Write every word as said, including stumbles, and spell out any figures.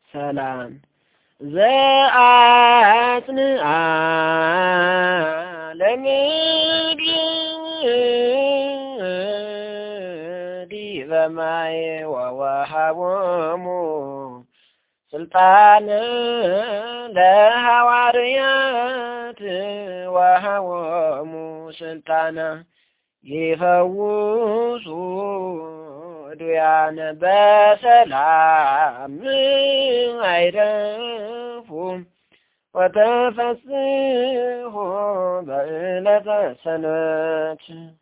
ሰላም ዘአጽንዓ ለምድር ዲበ ማይ ወወሃቦሙ ስልጣነ ለሐዋርያት ወሃቦሙ ስልጣነ ይፈውሱ ዱያነ በሰላም አይረፉም ወተፈስሑ በዕለተ ሰንበት